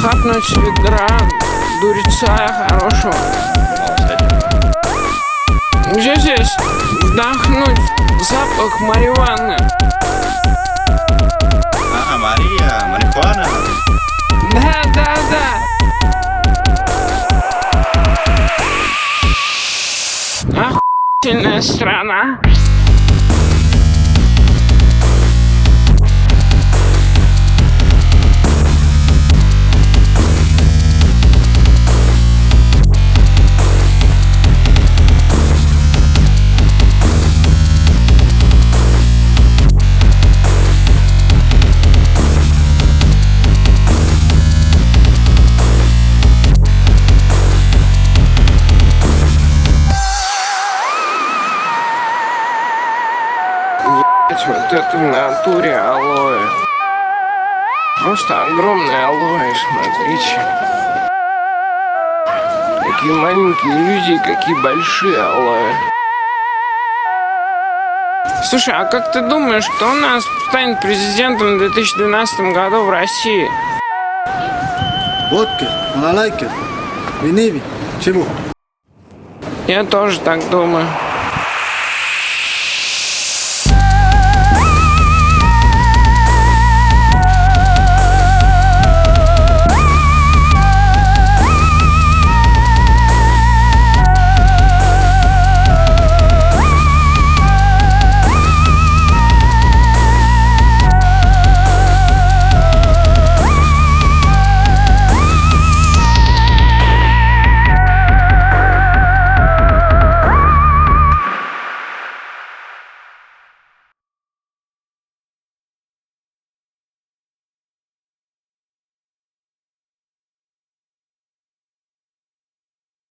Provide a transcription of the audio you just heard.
хапнуть ведра дуреца хорошего. Где здесь вдохнуть запах марихуаны? Марихуана? Да. Охуительная страна. Вот это в натуре алоэ. Просто огромное алоэ, смотрите. Какие маленькие люди, какие большие алоэ. Слушай, а как ты думаешь, кто у нас станет президентом в 2012 году в России? Водка, малайка, виневи, чего? Я тоже так думаю.